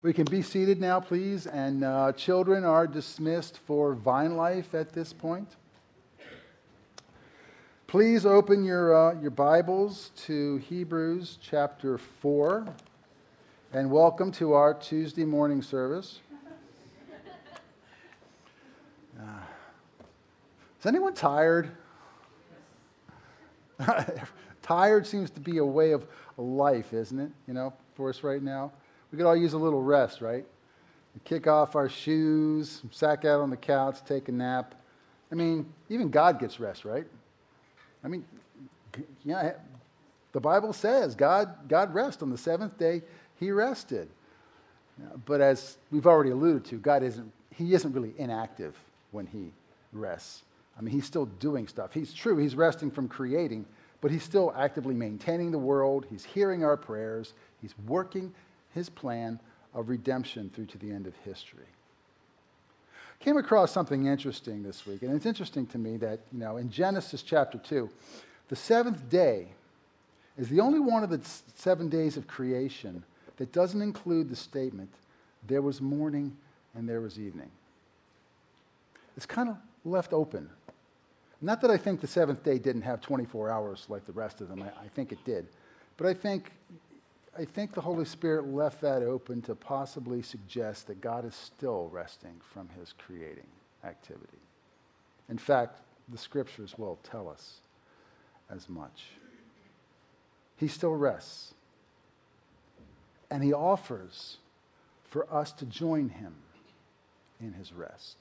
We can be seated now, please, and children are dismissed for Vine Life at this point. Please open your Bibles to Hebrews chapter 4, and welcome to our Tuesday morning service. Is anyone tired? Tired seems to be a way of life, isn't it, for us right now? We could all use a little rest, right? We kick off our shoes, sack out on the couch, take a nap. I mean, even God gets rest, right? I mean, yeah, the Bible says God rests on the seventh day. He rested. But as we've already alluded to, He isn't really inactive when He rests. I mean, He's still doing stuff. He's resting from creating, but He's still actively maintaining the world. He's hearing our prayers. He's working His plan of redemption through to the end of history. Came across something interesting this week, and it's interesting to me that, in Genesis chapter 2, the seventh day is the only one of the 7 days of creation that doesn't include the statement, there was morning and there was evening. It's kind of left open. Not that I think the seventh day didn't have 24 hours like the rest of them. I think it did. But I think the Holy Spirit left that open to possibly suggest that God is still resting from His creating activity. In fact, the Scriptures will tell us as much. He still rests. And He offers for us to join Him in His rest.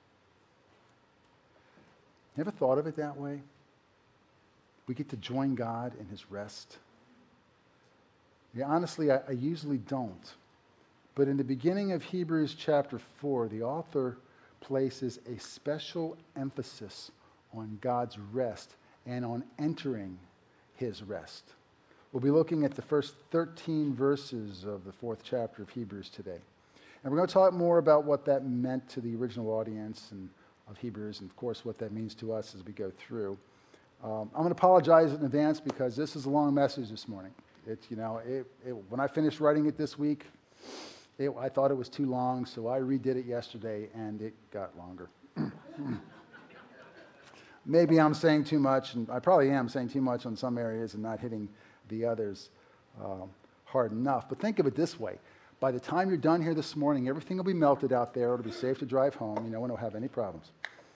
You ever thought of it that way? We get to join God in His rest. Yeah, honestly, I usually don't. But in the beginning of Hebrews chapter 4, the author places a special emphasis on God's rest and on entering His rest. We'll be looking at the first 13 verses of the 4th chapter of Hebrews today. And we're going to talk more about what that meant to the original audience of Hebrews, and of course what that means to us as we go through. I'm going to apologize in advance because this is a long message this morning. When I finished writing it this week, I thought it was too long, so I redid it yesterday, and it got longer. Maybe I'm saying too much, and I probably am saying too much on some areas and not hitting the others hard enough. But think of it this way. By the time you're done here this morning, everything will be melted out there. It'll be safe to drive home. No one will have any problems.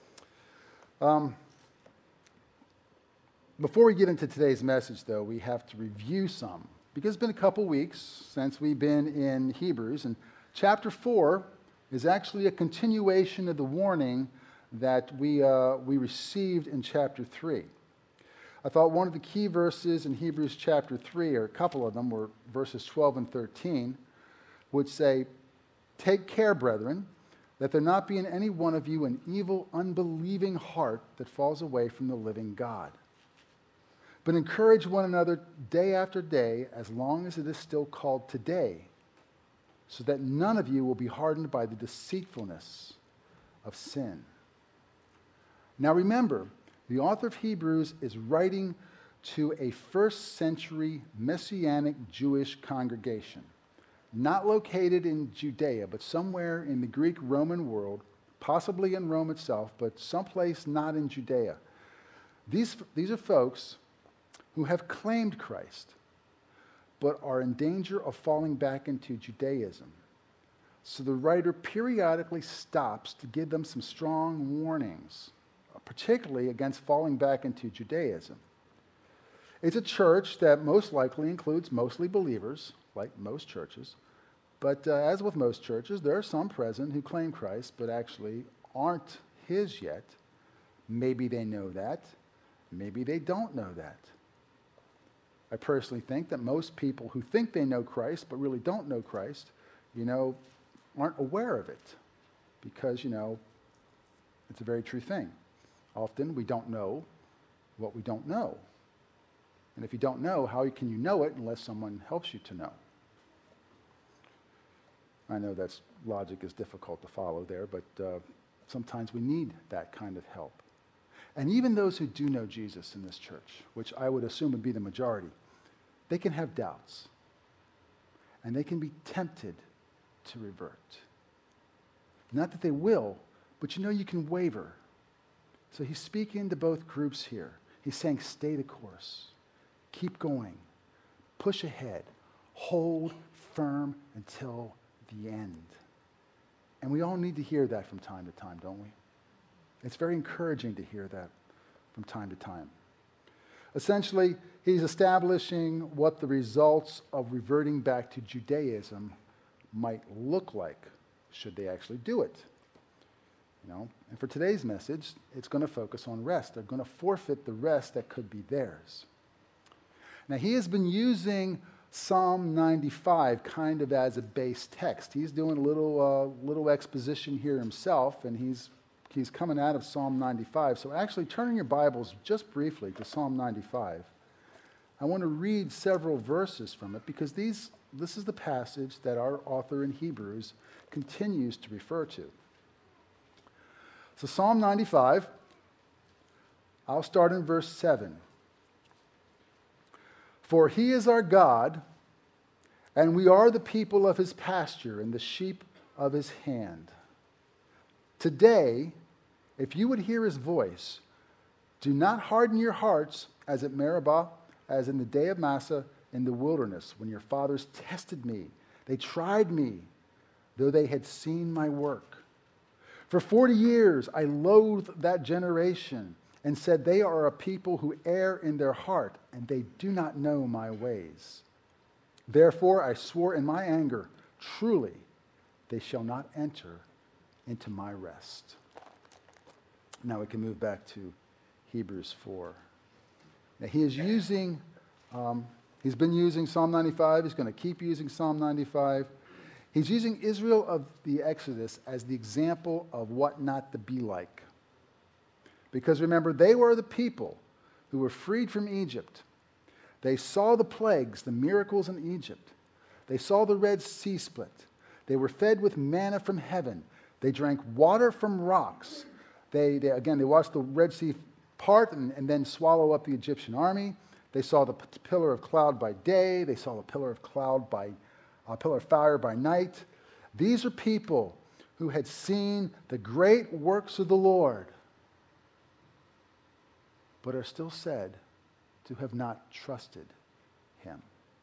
Before we get into today's message, though, we have to review some, because it's been a couple weeks since we've been in Hebrews, and chapter 4 is actually a continuation of the warning that we received in chapter 3. I thought one of the key verses in Hebrews chapter 3, or a couple of them, were verses 12 and 13, which say, "Take care, brethren, that there not be in any one of you an evil, unbelieving heart that falls away from the living God. But encourage one another day after day, as long as it is still called today, so that none of you will be hardened by the deceitfulness of sin." Now remember, the author of Hebrews is writing to a first century Messianic Jewish congregation, not located in Judea, but somewhere in the Greek-Roman world, possibly in Rome itself, but someplace not in Judea. These are folks who have claimed Christ, but are in danger of falling back into Judaism. So the writer periodically stops to give them some strong warnings, particularly against falling back into Judaism. It's a church that most likely includes mostly believers, like most churches, but as with most churches, there are some present who claim Christ, but actually aren't His yet. Maybe they know that. Maybe they don't know that. I personally think that most people who think they know Christ but really don't know Christ, aren't aware of it because, it's a very true thing. Often we don't know what we don't know. And if you don't know, how can you know it unless someone helps you to know? I know that logic is difficult to follow there, but sometimes we need that kind of help. And even those who do know Jesus in this church, which I would assume would be the majority, they can have doubts. And they can be tempted to revert. Not that they will, but you can waver. So he's speaking to both groups here. He's saying, stay the course. Keep going. Push ahead. Hold firm until the end. And we all need to hear that from time to time, don't we? It's very encouraging to hear that from time to time. Essentially, he's establishing what the results of reverting back to Judaism might look like should they actually do it. And for today's message, it's going to focus on rest. They're going to forfeit the rest that could be theirs. Now, he has been using Psalm 95 kind of as a base text. He's doing a little exposition here himself, and he's coming out of Psalm 95. So actually, turning your Bibles just briefly to Psalm 95. I want to read several verses from it because this is the passage that our author in Hebrews continues to refer to. So Psalm 95, I'll start in verse 7. For he is our God, and we are the people of his pasture and the sheep of his hand. Today, if you would hear his voice, do not harden your hearts as at Meribah, as in the day of Massah in the wilderness, when your fathers tested me. They tried me, though they had seen my work. For 40 years I loathed that generation and said, they are a people who err in their heart, and they do not know my ways. Therefore I swore in my anger, truly they shall not enter into my rest. Now we can move back to Hebrews 4. Now he's been using Psalm 95. He's going to keep using Psalm 95. He's using Israel of the Exodus as the example of what not to be like. Because remember, they were the people who were freed from Egypt. They saw the plagues, the miracles in Egypt. They saw the Red Sea split. They were fed with manna from heaven. They drank water from rocks. They watched the Red Sea part and then swallow up the Egyptian army. They saw the pillar of cloud by day. They saw the pillar of fire by night. These are people who had seen the great works of the Lord, but are still said to have not trusted him.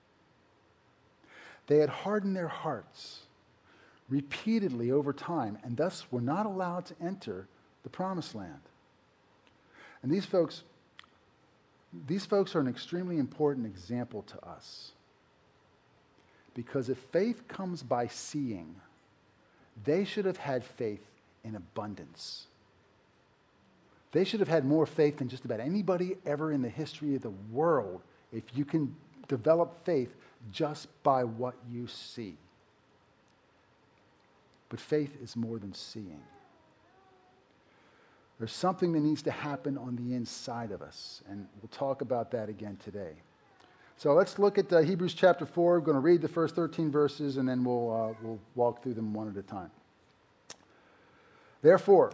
They had hardened their hearts repeatedly over time, and thus were not allowed to enter the promised land. And these folks are an extremely important example to us. Because if faith comes by seeing, they should have had faith in abundance. They should have had more faith than just about anybody ever in the history of the world if you can develop faith just by what you see. But faith is more than seeing. There's something that needs to happen on the inside of us, and we'll talk about that again today. So let's look at Hebrews chapter 4. We're going to read the first 13 verses, and then we'll walk through them one at a time. Therefore,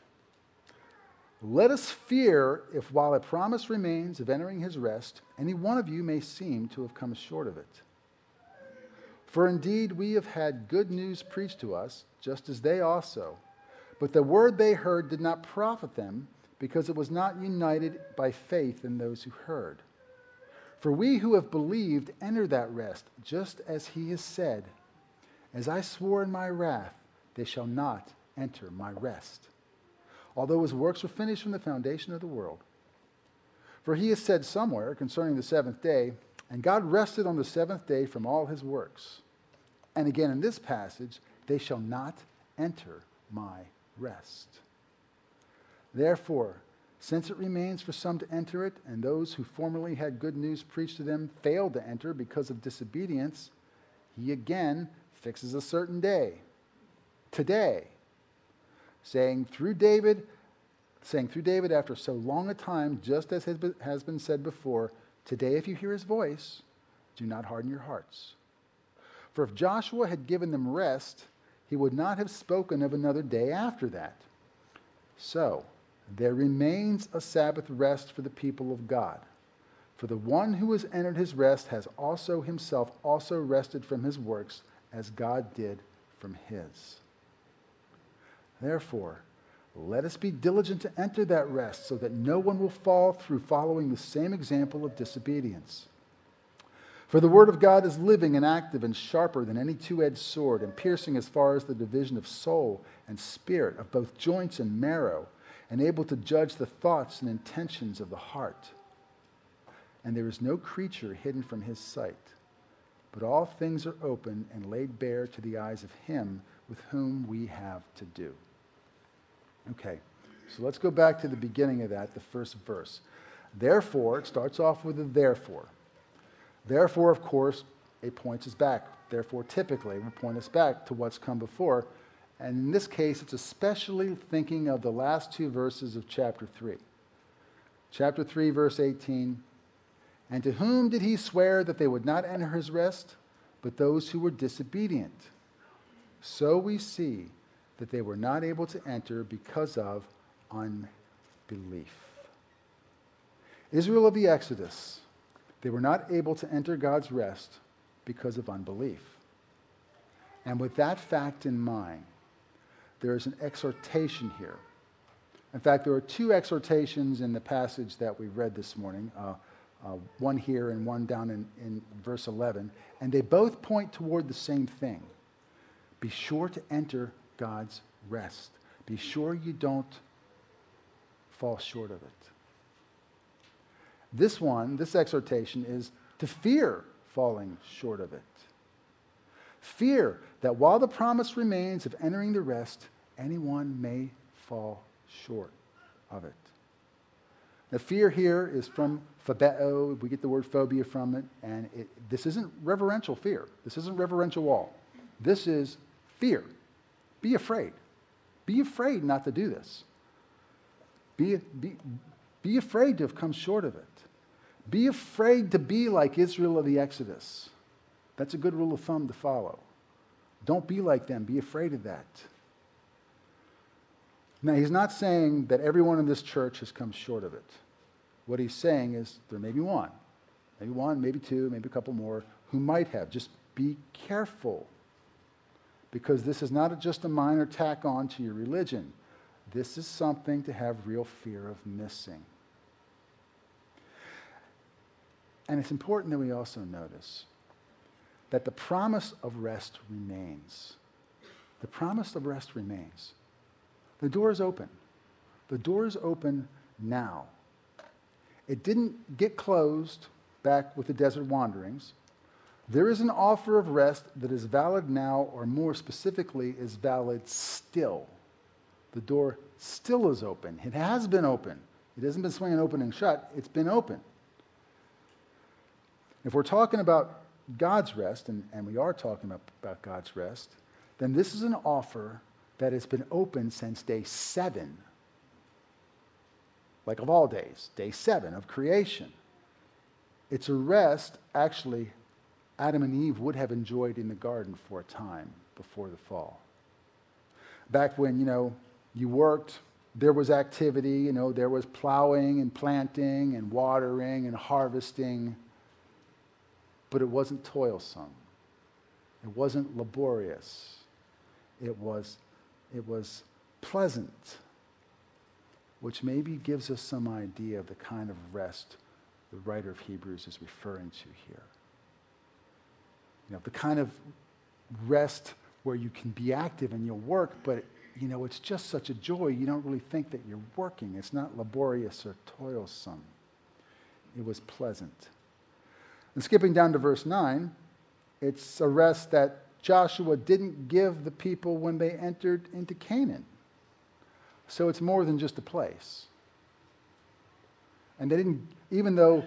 let us fear if while a promise remains of entering his rest, any one of you may seem to have come short of it. For indeed we have had good news preached to us, just as they also. But the word they heard did not profit them, because it was not united by faith in those who heard. For we who have believed enter that rest, just as he has said, as I swore in my wrath, they shall not enter my rest, although his works were finished from the foundation of the world. For he has said somewhere concerning the seventh day, and God rested on the seventh day from all his works. And again in this passage, they shall not enter my rest. Therefore, since it remains for some to enter it, and those who formerly had good news preached to them failed to enter because of disobedience, he again fixes a certain day, today, saying through David after so long a time, just as has been said before, today if you hear his voice, do not harden your hearts. For if Joshua had given them rest, he would not have spoken of another day after that. So, there remains a Sabbath rest for the people of God. For the one who has entered his rest has also himself rested from his works, as God did from his. Therefore, let us be diligent to enter that rest so that no one will fall through following the same example of disobedience. For the word of God is living and active and sharper than any two-edged sword, and piercing as far as the division of soul and spirit, of both joints and marrow, and able to judge the thoughts and intentions of the heart. And there is no creature hidden from his sight, but all things are open and laid bare to the eyes of him with whom we have to do. Okay, so let's go back to the beginning of that, the first verse. Therefore, it starts off with a therefore. Therefore, of course, it points us back. Therefore, typically, it will point us back to what's come before. And in this case, it's especially thinking of the last two verses of chapter 3. Chapter 3, verse 18. And to whom did he swear that they would not enter his rest? But those who were disobedient. So we see that they were not able to enter because of unbelief. Israel of the Exodus, they were not able to enter God's rest because of unbelief. And with that fact in mind, there is an exhortation here. In fact, there are two exhortations in the passage that we read this morning, one here and one down in verse 11, and they both point toward the same thing. Be sure to enter God's rest. Be sure you don't fall short of it. This exhortation is to fear falling short of it. Fear that while the promise remains of entering the rest, anyone may fall short of it. The fear here is from phobeo. We get the word phobia from it. And this isn't reverential fear. This isn't reverential awe. This is fear. Be afraid. Be afraid not to do this. Be afraid to have come short of it. Be afraid to be like Israel of the Exodus. That's a good rule of thumb to follow. Don't be like them. Be afraid of that. Now, he's not saying that everyone in this church has come short of it. What he's saying is there may be one, maybe two, maybe a couple more, who might have. Just be careful, because this is not just a minor tack on to your religion. This is something to have real fear of missing. And it's important that we also notice that the promise of rest remains. The promise of rest remains. The door is open. The door is open now. It didn't get closed back with the desert wanderings. There is an offer of rest that is valid now, or more specifically, is valid still. The door still is open. It has been open. It hasn't been swinging open and shut. It's been open. If we're talking about God's rest, and we are talking about God's rest, then this is an offer that has been open since day 7. Like of all days, day 7 of creation. It's a rest, actually, Adam and Eve would have enjoyed in the garden for a time before the fall. Back when, you worked, there was activity, there was plowing and planting and watering and harvesting, but it wasn't toilsome. It wasn't laborious. It was pleasant, which maybe gives us some idea of the kind of rest the writer of Hebrews is referring to here. The kind of rest where you can be active in your work, but it's just such a joy, you don't really think that you're working. It's not laborious or toilsome. It was pleasant. And skipping down to verse 9, it's a rest that Joshua didn't give the people when they entered into Canaan. So it's more than just a place. And they didn't, even though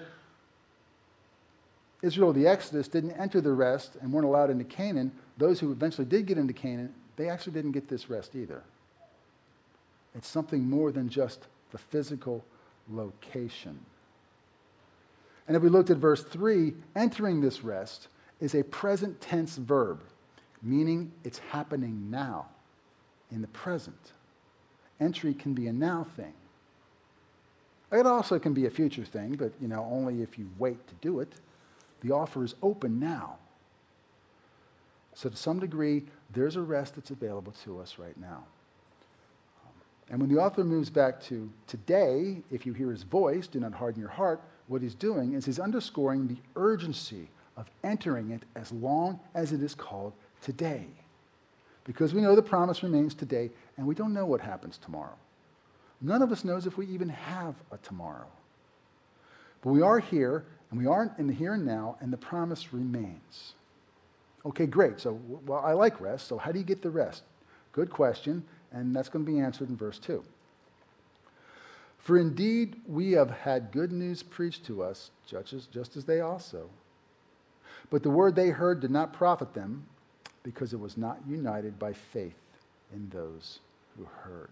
Israel of the Exodus didn't enter the rest and weren't allowed into Canaan, those who eventually did get into Canaan, they actually didn't get this rest either. It's something more than just the physical location. And if we looked at verse 3, entering this rest is a present tense verb, meaning it's happening now, in the present. Entry can be a now thing. It also can be a future thing, but only if you wait to do it. The offer is open now. So to some degree, there's a rest that's available to us right now. And when the author moves back to today, if you hear his voice, do not harden your heart, what he's doing is he's underscoring the urgency of entering it as long as it is called today. Because we know the promise remains today, and we don't know what happens tomorrow. None of us knows if we even have a tomorrow. But we are here, and we are in the here and now, and the promise remains. Okay, great. So, well, I like rest, so how do you get the rest? Good question, and that's going to be answered in verse 2. For indeed we have had good news preached to us, just as they also. But the word they heard did not profit them, because it was not united by faith in those who heard.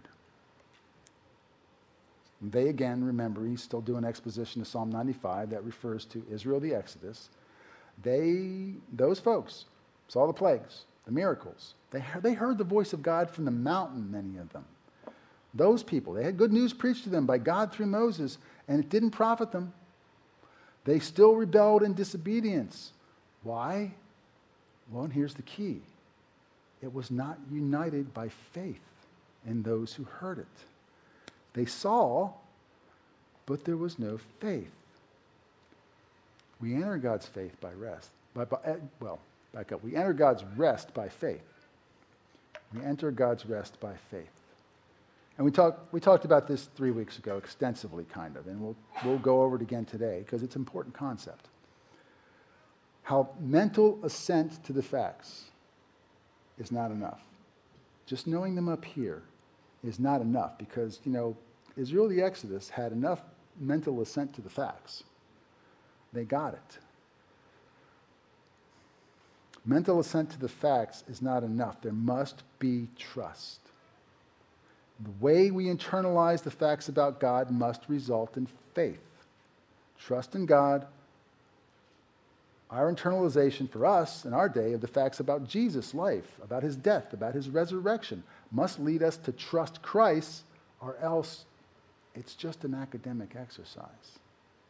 And they again, remember, he's still doing exposition of Psalm 95 that refers to Israel, the Exodus. Those folks saw the plagues, the miracles. They heard the voice of God from the mountain, many of them. Those people, they had good news preached to them by God through Moses, and it didn't profit them. They still rebelled in disobedience. Why? Well, and here's the key. It was not united by faith in those who heard it. They saw, but there was no faith. We enter God's faith by rest. Back up. We enter God's rest by faith. We enter God's rest by faith. And we talked about this 3 weeks ago extensively, kind of, and we'll go over it again today because it's an important concept. How mental assent to the facts is not enough. Just knowing them up here is not enough because, Israel, the Exodus, had enough mental assent to the facts. They got it. Mental assent to the facts is not enough. There must be trust. The way we internalize the facts about God must result in faith. Trust in God. Our internalization for us in our day of the facts about Jesus' life, about his death, about his resurrection, must lead us to trust Christ, or else it's just an academic exercise.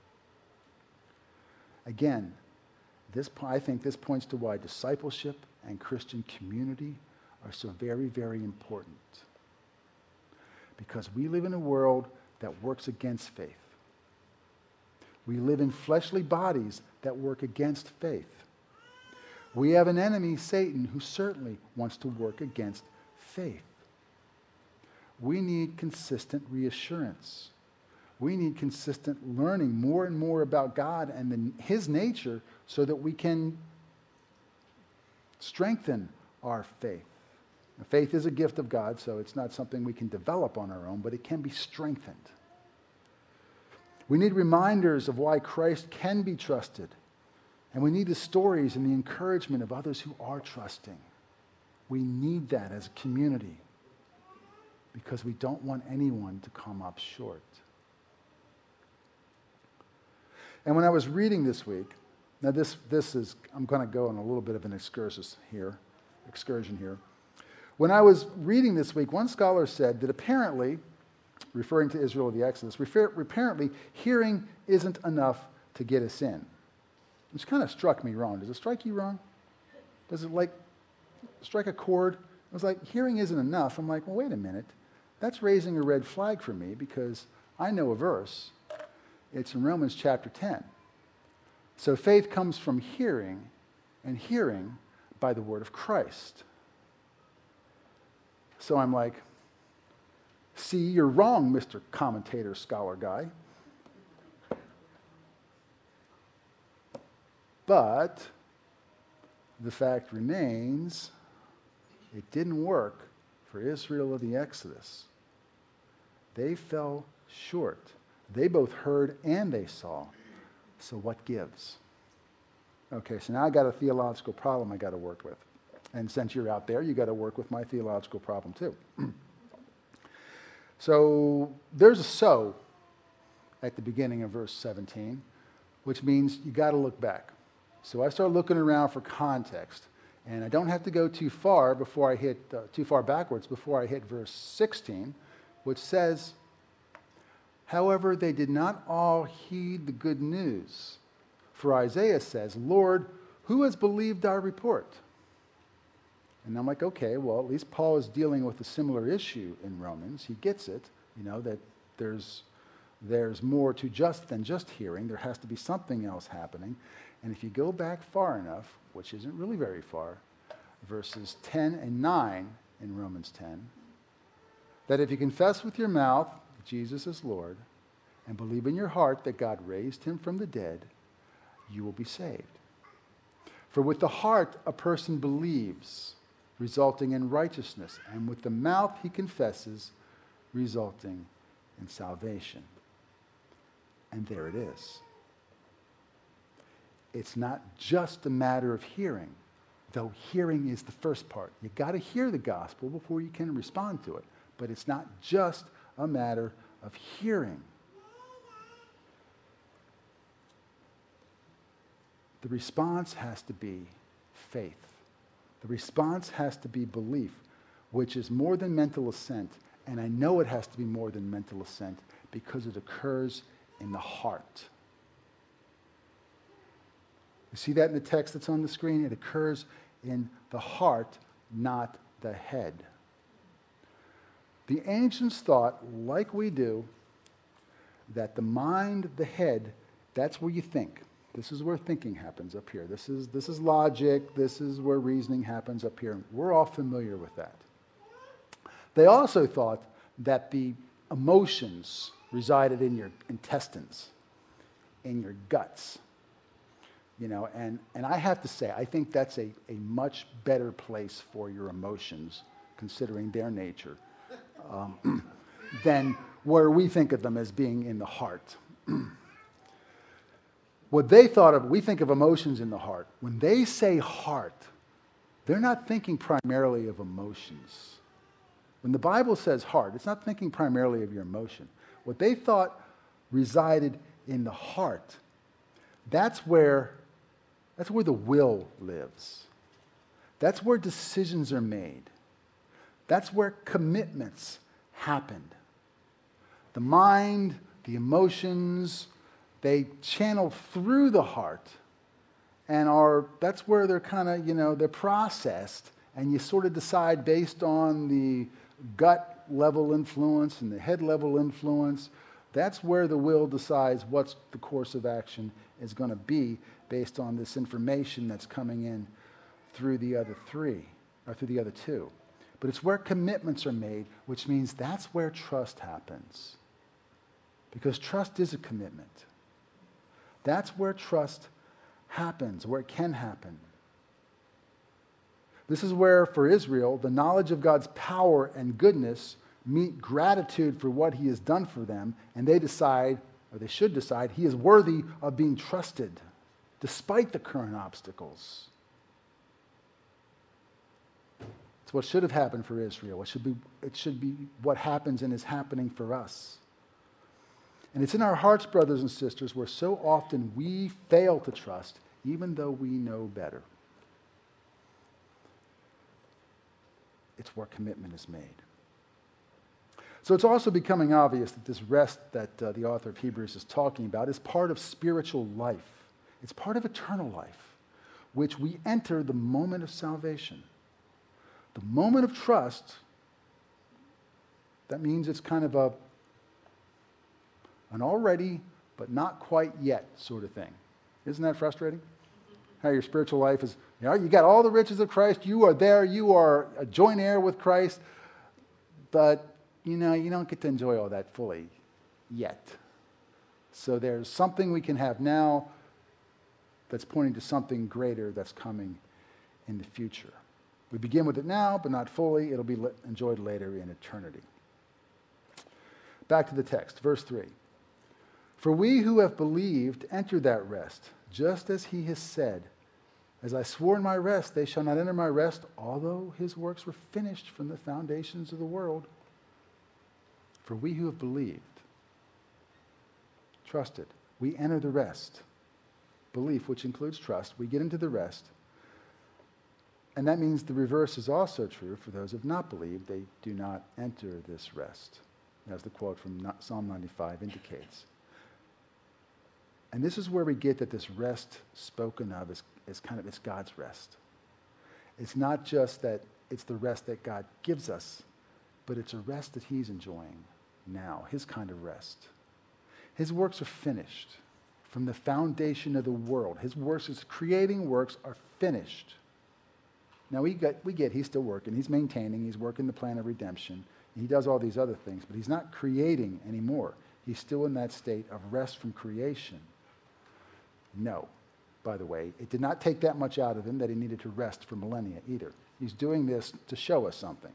Again, I think this points to why discipleship and Christian community are so very, very important. Because we live in a world that works against faith. We live in fleshly bodies that work against faith. We have an enemy, Satan, who certainly wants to work against faith. We need consistent reassurance. We need consistent learning more and more about God and his nature so that we can strengthen our faith. Now, faith is a gift of God, so it's not something we can develop on our own, but it can be strengthened. We need reminders of why Christ can be trusted. And we need the stories and the encouragement of others who are trusting. We need that as a community because we don't want anyone to come up short. And when I was reading this week, now this is, I'm going to go on a little bit of an excursion here. When I was reading this week, one scholar said that apparently, referring to Israel of the Exodus, apparently hearing isn't enough to get us in. Which kind of struck me wrong. Does it strike you wrong? Does it strike a chord? It was like, hearing isn't enough. I'm like, well, wait a minute. That's raising a red flag for me because I know a verse. It's in Romans chapter 10. So faith comes from hearing, and hearing by the word of Christ. So I'm like, see, you're wrong, Mr. Commentator Scholar Guy. But the fact remains, it didn't work for Israel of the Exodus. They fell short. They both heard and they saw. So what gives? Okay, so now I got a theological problem I got to work with. And since you're out there, you got to work with my theological problem too. So there's a so at the beginning of verse 17, which means you got to look back. So I start looking around for context, and I don't have to go too far backwards before I hit verse 16, which says, however, they did not all heed the good news. For Isaiah says, Lord, who has believed our report? And I'm like, okay, well, at least Paul is dealing with a similar issue in Romans. He gets it, that there's more to than just hearing. There has to be something else happening. And if you go back far enough, which isn't really very far, verses 10 and 9 in Romans 10, that if you confess with your mouth Jesus is Lord and believe in your heart that God raised him from the dead, you will be saved. For with the heart a person believes, resulting in righteousness, and with the mouth he confesses, resulting in salvation. And there it is. It's not just a matter of hearing, though hearing is the first part. You've got to hear the gospel before you can respond to it. But it's not just a matter of hearing. The response has to be faith. The response has to be belief, which is more than mental assent. And I know it has to be more than mental assent because it occurs in the heart. You see that in the text that's on the screen? It occurs in the heart, not the head. The ancients thought, like we do, that the mind, the head, that's where you think. This is where thinking happens up here. This is logic. This is where reasoning happens up here. We're all familiar with that. They also thought that the emotions resided in your intestines, in your guts. And I have to say, I think that's a much better place for your emotions, considering their nature, than where we think of them as being in the heart. What they thought of, we think of emotions in the heart. When they say heart, they're not thinking primarily of emotions. When the Bible says heart, it's not thinking primarily of your emotion. What they thought resided in the heart, that's where the will lives. That's where decisions are made. That's where commitments happened. The mind, the emotions, they channel through the heart and that's where they're kind of, they're processed, and you sort of decide based on the gut level influence and the head level influence. That's where the will decides what's the course of action is going to be based on this information that's coming in through the other three, or through the other two. But it's where commitments are made, which means that's where trust happens. Because trust is a commitment. That's where trust happens, where it can happen. This is where, for Israel, the knowledge of God's power and goodness meet gratitude for what he has done for them, and they decide, or they should decide, he is worthy of being trusted, despite the current obstacles. It's what should have happened for Israel. It should be what happens and is happening for us. And it's in our hearts, brothers and sisters, where so often we fail to trust, even though we know better. It's where commitment is made. So it's also becoming obvious that this rest that the author of Hebrews is talking about is part of spiritual life. It's part of eternal life, which we enter the moment of salvation. The moment of trust, that means it's kind of an already, but not quite yet sort of thing. Isn't that frustrating? How your spiritual life is, you got all the riches of Christ, you are there, you are a joint heir with Christ, but you don't get to enjoy all that fully yet. So there's something we can have now that's pointing to something greater that's coming in the future. We begin with it now, but not fully. It'll be enjoyed later in eternity. Back to the text, verse 3. For we who have believed enter that rest, just as he has said, as I swore in my rest, they shall not enter my rest, although his works were finished from the foundations of the world. For we who have believed, trusted, we enter the rest. Belief, which includes trust, we get into the rest. And that means the reverse is also true for those who have not believed. They do not enter this rest, as the quote from Psalm 95 indicates. And this is where we get that this rest spoken of is kind of, it's God's rest. It's not just that It's the rest that God gives us, but it's a rest that he's enjoying now, his kind of rest. His works are finished from the foundation of the world. His works, his creating works are finished. Now we get he's still working, he's maintaining, he's working the plan of redemption. He does all these other things, but he's not creating anymore. He's still in that state of rest from creation. No, by the way, it did not take that much out of him that he needed to rest for millennia either. He's doing this to show us something.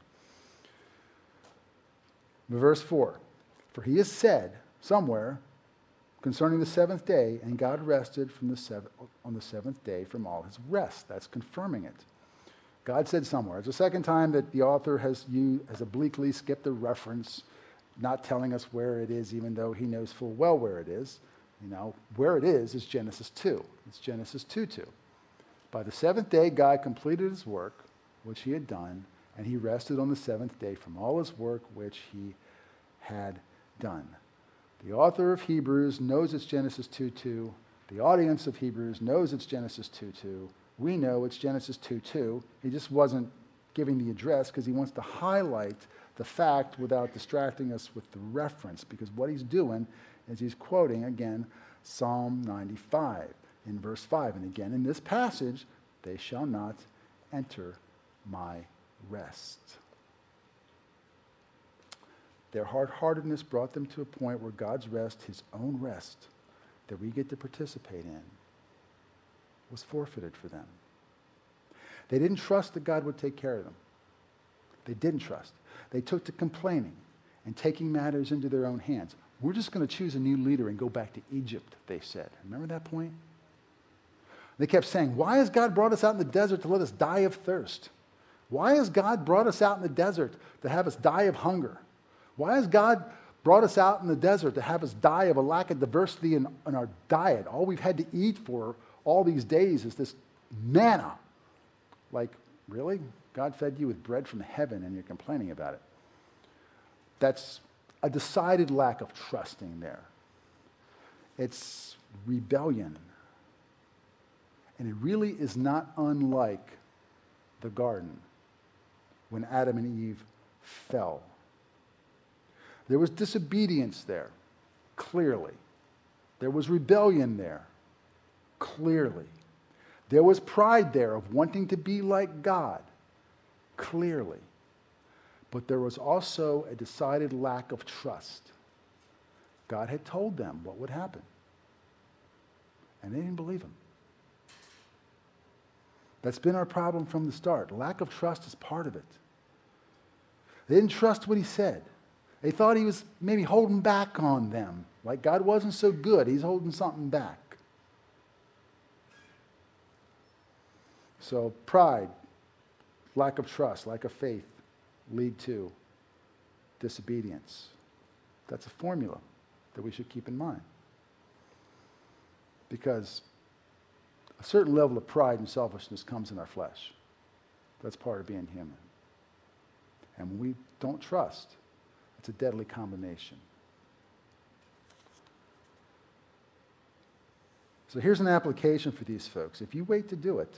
Verse 4, for he has said somewhere concerning the seventh day, and God rested on the seventh day from all his rest. That's confirming it. God said somewhere. It's the second time that the author has obliquely skipped the reference, not telling us where it is, even though he knows full well where it is. Where it is Genesis 2. It's Genesis 2:2. By the seventh day, God completed his work, which he had done, and he rested on the seventh day from all his work which he had done. The author of Hebrews knows it's Genesis 2:2. The audience of Hebrews knows it's Genesis 2:2. We know it's Genesis 2:2. He just wasn't giving the address because he wants to highlight the fact without distracting us with the reference, because what he's doing is he's quoting, again, Psalm 95 in verse 5. And again, in this passage, they shall not enter my rest. Their hard-heartedness brought them to a point where God's rest, his own rest, that we get to participate in, was forfeited for them. They didn't trust that God would take care of them. They didn't trust. They took to complaining and taking matters into their own hands. We're just going to choose a new leader and go back to Egypt, they said. Remember that point? They kept saying, why has God brought us out in the desert to let us die of thirst? Why has God brought us out in the desert to have us die of hunger? Why has God brought us out in the desert to have us die of a lack of diversity in our diet? All we've had to eat for all these days is this manna. Like, really? God fed you with bread from heaven and you're complaining about it. That's a decided lack of trusting there. It's rebellion. And it really is not unlike the garden when Adam and Eve fell. There was disobedience there, clearly. There was rebellion there, clearly. There was pride there of wanting to be like God, clearly. But there was also a decided lack of trust. God had told them what would happen, and they didn't believe him. That's been our problem from the start. Lack of trust is part of it. They didn't trust what he said. They thought he was maybe holding back on them, like God wasn't so good. He's holding something back. So pride, lack of trust, lack of faith lead to disobedience. That's a formula that we should keep in mind. Because a certain level of pride and selfishness comes in our flesh. That's part of being human. And when we don't trust, it's a deadly combination. So here's an application for these folks. If you wait to do it,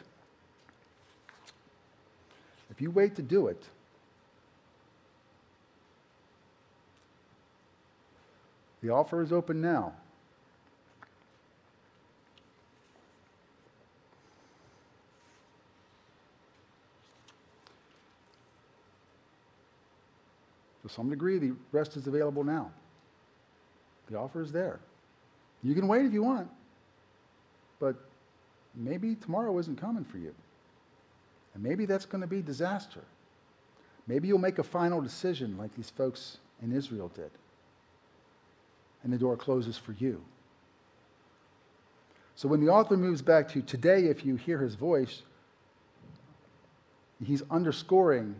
the offer is open now. To some degree, the rest is available now. The offer is there. You can wait if you want, but maybe tomorrow isn't coming for you. And maybe that's going to be disaster. Maybe you'll make a final decision like these folks in Israel did, and the door closes for you. So when the author moves back to today, if you hear his voice, he's underscoring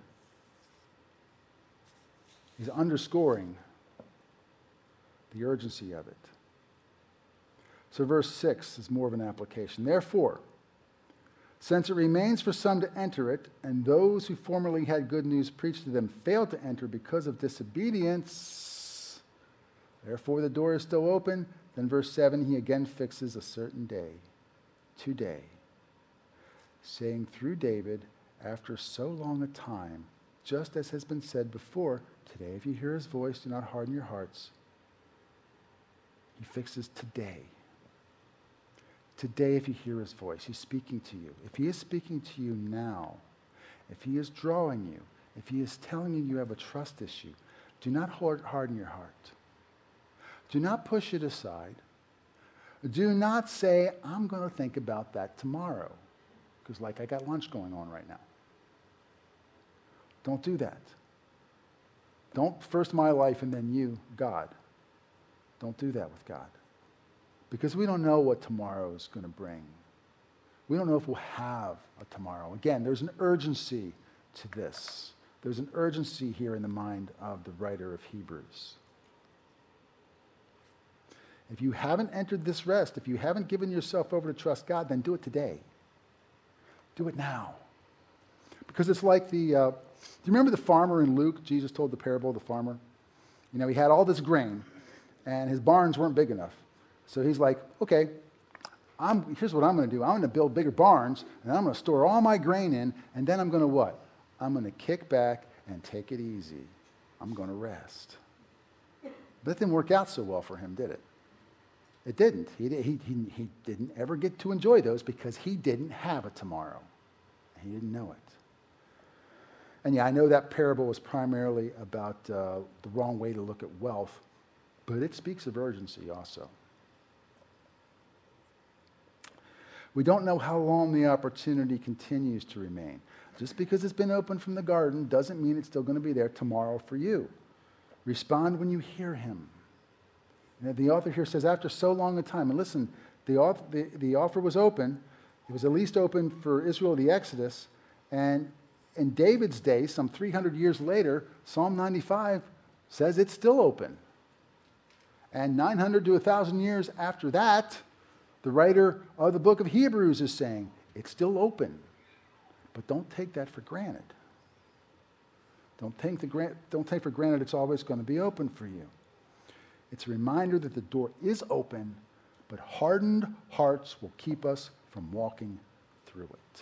the urgency of it. So verse 6 is more of an application. Therefore, since it remains for some to enter it, and those who formerly had good news preached to them failed to enter because of disobedience, therefore the door is still open. Then verse 7, he again fixes a certain day, today, saying through David, after so long a time, just as has been said before, today if you hear his voice, do not harden your hearts. He fixes today. Today, if you hear his voice, he's speaking to you. If he is speaking to you now, if he is drawing you, if he is telling you you have a trust issue, do not harden your heart. Do not push it aside. Do not say, I'm going to think about that tomorrow, because like I got lunch going on right now. Don't do that. Don't first my life and then you, God. Don't do that with God. Because we don't know what tomorrow is going to bring. We don't know if we'll have a tomorrow. Again, there's an urgency to this. There's an urgency here in the mind of the writer of Hebrews. If you haven't entered this rest, if you haven't given yourself over to trust God, then do it today. Do it now. Because it's like do you remember the farmer in Luke? Jesus told the parable of the farmer. You know, he had all this grain, and his barns weren't big enough. So he's like, okay, here's what I'm going to do. I'm going to build bigger barns, and I'm going to store all my grain in, and then I'm going to what? I'm going to kick back and take it easy. I'm going to rest. But it didn't work out so well for him, did it? It didn't. He didn't ever get to enjoy those because he didn't have a tomorrow. He didn't know it. And yeah, I know that parable was primarily about the wrong way to look at wealth, but it speaks of urgency also. We don't know how long the opportunity continues to remain. Just because it's been opened from the garden doesn't mean it's still going to be there tomorrow for you. Respond when you hear him. And the author here says, after so long a time, and listen, the offer was open. It was at least open for Israel, the Exodus. And in David's day, some 300 years later, Psalm 95 says it's still open. And 900 to 1,000 years after that, the writer of the book of Hebrews is saying, it's still open. But don't take that for granted. Don't take for granted it's always going to be open for you. It's a reminder that the door is open, but hardened hearts will keep us from walking through it.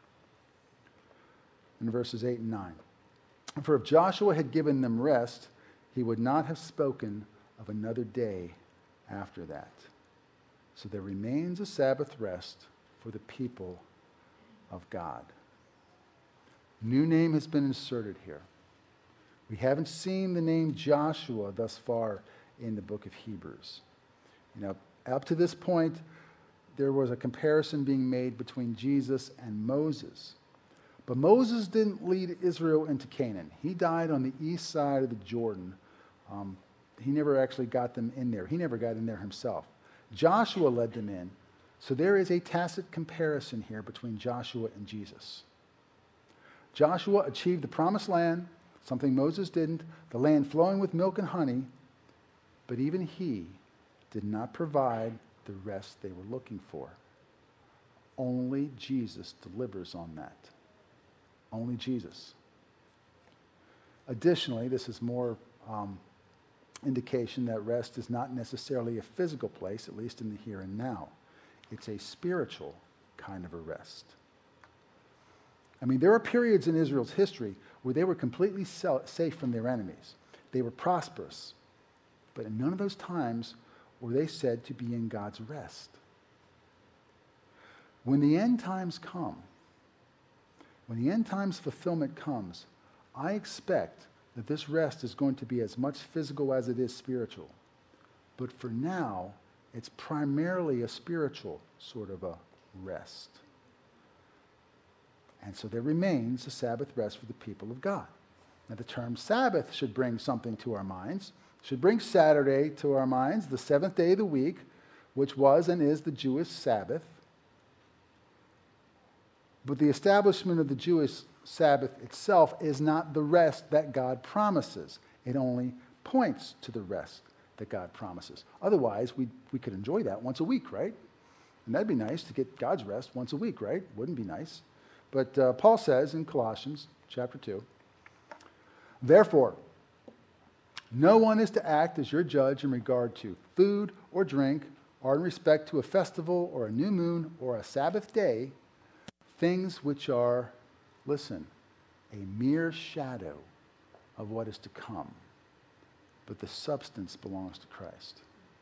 In verses 8 and 9. For if Joshua had given them rest, he would not have spoken of another day after that. So there remains a Sabbath rest for the people of God. New name has been inserted here. We haven't seen the name Joshua thus far in the book of Hebrews. You know, up to this point, there was a comparison being made between Jesus and Moses. But Moses didn't lead Israel into Canaan. He died on the east side of the Jordan. He never actually got them in there. He never got in there himself. Joshua led them in. So there is a tacit comparison here between Joshua and Jesus. Joshua achieved the promised land, something Moses didn't, the land flowing with milk and honey, but even he did not provide the rest they were looking for. Only Jesus delivers on that. Only Jesus. Additionally, this is more indication that rest is not necessarily a physical place, at least in the here and now. It's a spiritual kind of a rest. I mean, there are periods in Israel's history where they were completely safe from their enemies. They were prosperous. But in none of those times were they said to be in God's rest. When the end times come, when the end times fulfillment comes, I expect that this rest is going to be as much physical as it is spiritual. But for now, it's primarily a spiritual sort of a rest. And so there remains a Sabbath rest for the people of God. Now the term Sabbath should bring something to our minds, should bring Saturday to our minds, the seventh day of the week, which was and is the Jewish Sabbath. But the establishment of the Jewish Sabbath itself is not the rest that God promises. It only points to the rest that God promises. Otherwise, we could enjoy that once a week, right? And that'd be nice to get God's rest once a week, right? Wouldn't be nice. But Paul says in Colossians chapter 2, therefore, no one is to act as your judge in regard to food or drink, or in respect to a festival or a new moon or a Sabbath day, things which are listen, a mere shadow of what is to come, but the substance belongs to Christ.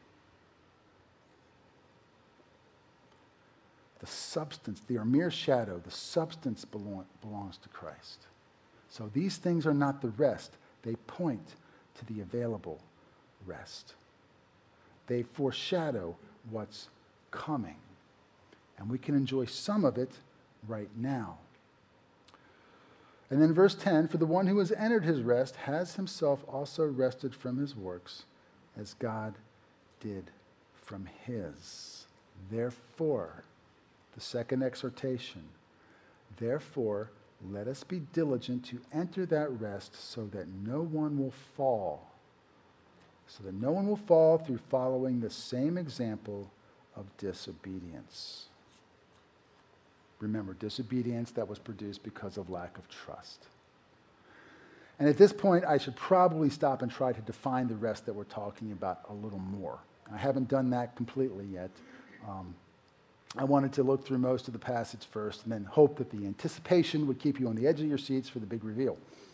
The substance, they are mere shadow. The substance belongs to Christ. So these things are not the rest. They point to the available rest. They foreshadow what's coming. And we can enjoy some of it right now. And then verse 10, for the one who has entered his rest has himself also rested from his works, as God did from his. Therefore, the second exhortation, therefore, let us be diligent to enter that rest so that no one will fall. So that no one will fall through following the same example of disobedience. Remember, disobedience that was produced because of lack of trust. And at this point, I should probably stop and try to define the rest that we're talking about a little more. I haven't done that completely yet. I wanted to look through most of the passage first and then hope that the anticipation would keep you on the edge of your seats for the big reveal.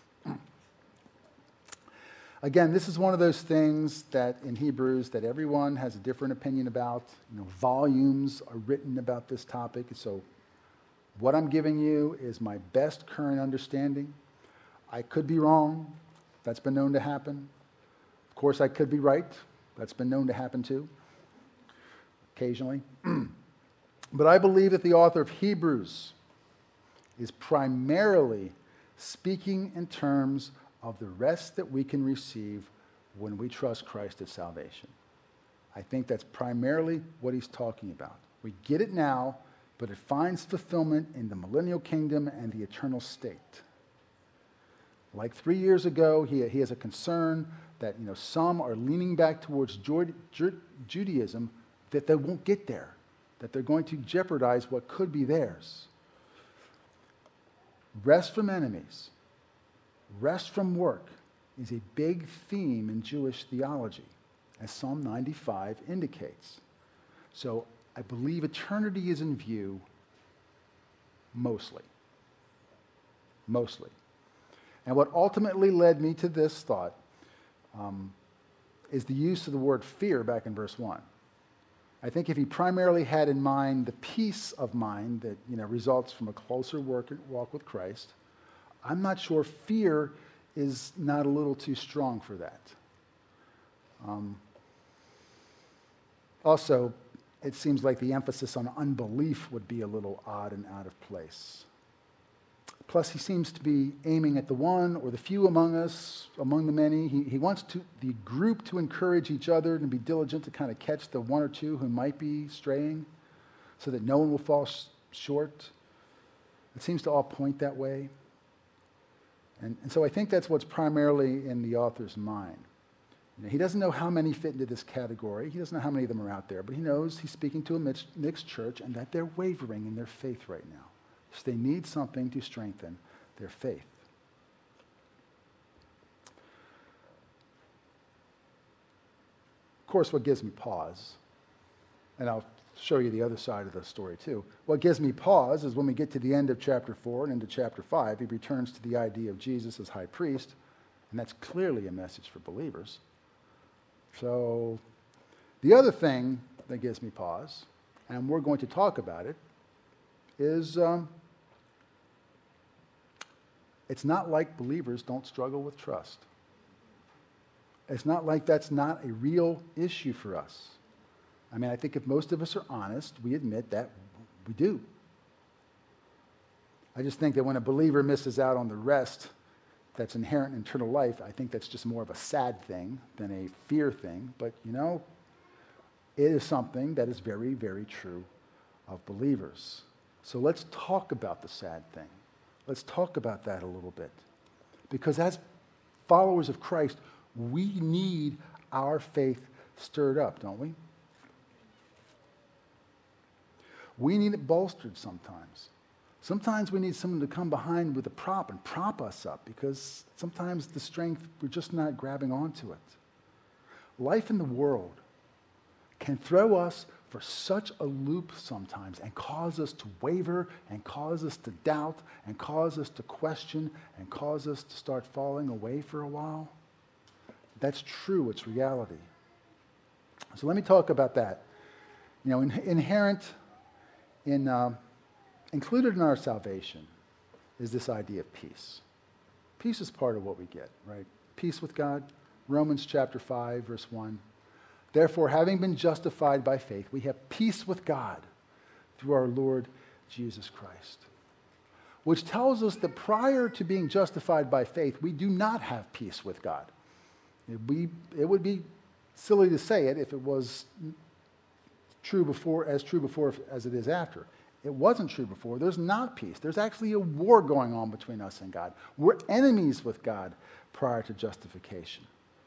Again, this is one of those things that in Hebrews that everyone has a different opinion about. Volumes are written about this topic. So what I'm giving you is my best current understanding. I could be wrong. That's been known to happen. Of course, I could be right. That's been known to happen too, occasionally. But I believe that the author of Hebrews is primarily speaking in terms of the rest that we can receive when we trust Christ as salvation. I think that's primarily what he's talking about. We get it now, but it finds fulfillment in the millennial kingdom and the eternal state. Like 3 years ago, he has a concern that some are leaning back towards Judaism, that they won't get there, that they're going to jeopardize what could be theirs. Rest from enemies, rest from work is a big theme in Jewish theology, as Psalm 95 indicates. So I believe eternity is in view mostly. Mostly. And what ultimately led me to this thought is the use of the word fear back in verse 1. I think if he primarily had in mind the peace of mind that results from a closer walk with Christ, I'm not sure fear is not a little too strong for that. Also, it seems like the emphasis on unbelief would be a little odd and out of place. Plus, he seems to be aiming at the one or the few among us, among the many. He wants the group to encourage each other and be diligent to kind of catch the one or two who might be straying so that no one will fall short. It seems to all point that way. And so I think that's what's primarily in the author's mind. He doesn't know how many fit into this category. He doesn't know how many of them are out there, but he knows he's speaking to a mixed church and that they're wavering in their faith right now. So they need something to strengthen their faith. Of course, what gives me pause, and I'll show you the other side of the story too. What gives me pause is when we get to the end of chapter 4 and into chapter 5, he returns to the idea of Jesus as high priest, and that's clearly a message for believers. So the other thing that gives me pause, and we're going to talk about it, is it's not like believers don't struggle with trust. It's not like that's not a real issue for us. I mean, I think if most of us are honest, we admit that we do. I just think that when a believer misses out on the rest that's inherent in eternal life, I think that's just more of a sad thing than a fear thing. But, it is something that is very, very true of believers. So let's talk about the sad thing. Let's talk about that a little bit. Because as followers of Christ, we need our faith stirred up, don't we? We need it bolstered sometimes. Sometimes we need someone to come behind with a prop and prop us up because sometimes the strength, we're just not grabbing onto it. Life in the world can throw us for for such a loop sometimes and cause us to waver and cause us to doubt and cause us to question and cause us to start falling away for a while? That's true. It's reality. So let me talk about that. You know, included in our salvation is this idea of peace. Peace is part of what we get, right? Peace with God. Romans chapter 5, verse 1. Therefore, having been justified by faith, we have peace with God through our Lord Jesus Christ. Which tells us that prior to being justified by faith, we do not have peace with God. It would be silly to say it if it was true before as it is after. It wasn't true before. There's not peace. There's actually a war going on between us and God. We're enemies with God prior to justification.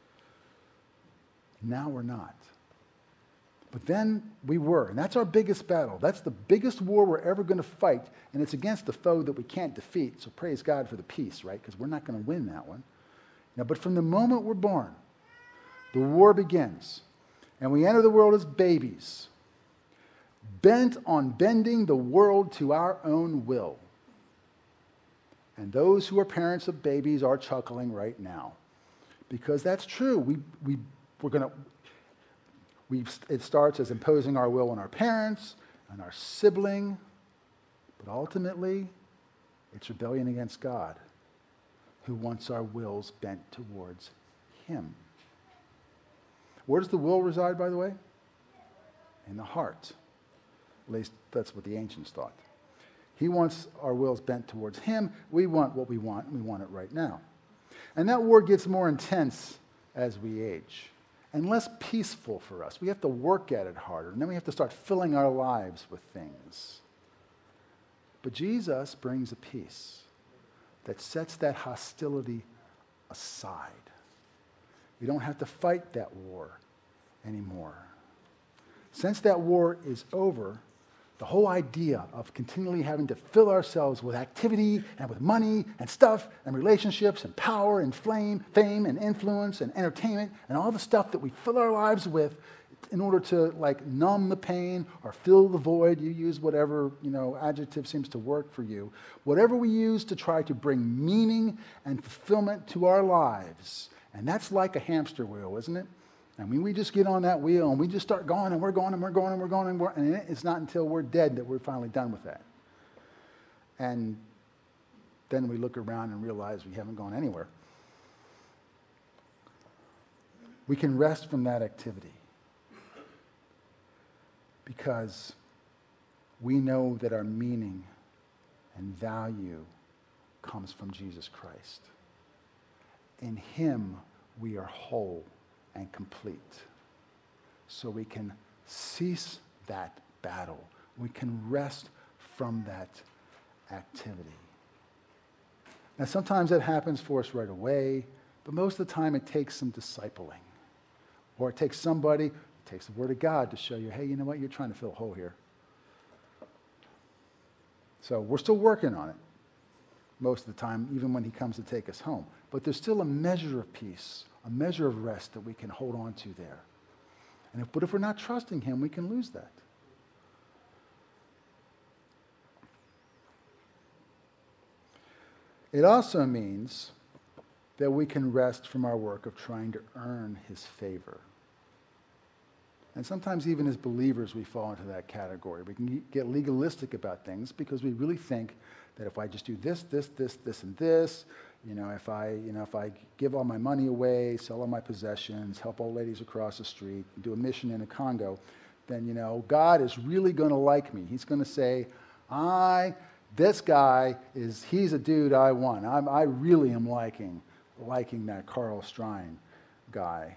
Now we're not. But then we were, and that's our biggest battle. That's the biggest war we're ever going to fight, and it's against a foe that we can't defeat. So praise God for the peace, right? Because we're not going to win that one. Now, but from the moment we're born, the war begins, and we enter the world as babies, bent on bending the world to our own will. And those who are parents of babies are chuckling right now, because that's true. It starts as imposing our will on our parents and our sibling, but ultimately, it's rebellion against God, who wants our wills bent towards Him. Where does the will reside, by the way? In the heart. At least that's what the ancients thought. He wants our wills bent towards Him. We want what we want, and we want it right now. And that war gets more intense as we age and less peaceful for us. We have to work at it harder, and then we have to start filling our lives with things. But Jesus brings a peace that sets that hostility aside. We don't have to fight that war anymore. Since that war is over, the whole idea of continually having to fill ourselves with activity and with money and stuff and relationships and power and fame and influence and entertainment and all the stuff that we fill our lives with in order to numb the pain or fill the void. You use whatever adjective seems to work for you. Whatever we use to try to bring meaning and fulfillment to our lives. And that's like a hamster wheel, isn't it? I mean, we just get on that wheel and we just start going and we're going and we're going and we're going and it's not until we're dead that we're finally done with that. And then we look around and realize we haven't gone anywhere. We can rest from that activity because we know that our meaning and value comes from Jesus Christ. In Him we are whole and complete. So we can cease that battle. We can rest from that activity. Now, sometimes that happens for us right away, but most of the time it takes some discipling. Or it takes somebody, it takes the Word of God to show you, hey, you know what, you're trying to fill a hole here. So we're still working on it most of the time, even when He comes to take us home. But there's still a measure of peace, a measure of rest that we can hold on to there. But if we're not trusting Him, we can lose that. It also means that we can rest from our work of trying to earn His favor. And sometimes even as believers, we fall into that category. We can get legalistic about things because we really think that if I just do this, and this, if I give all my money away, sell all my possessions, help old ladies across the street, do a mission in the Congo, then, God is really going to like me. He's going to say, this guy he's a dude I want. I really am liking that Carl Strine guy.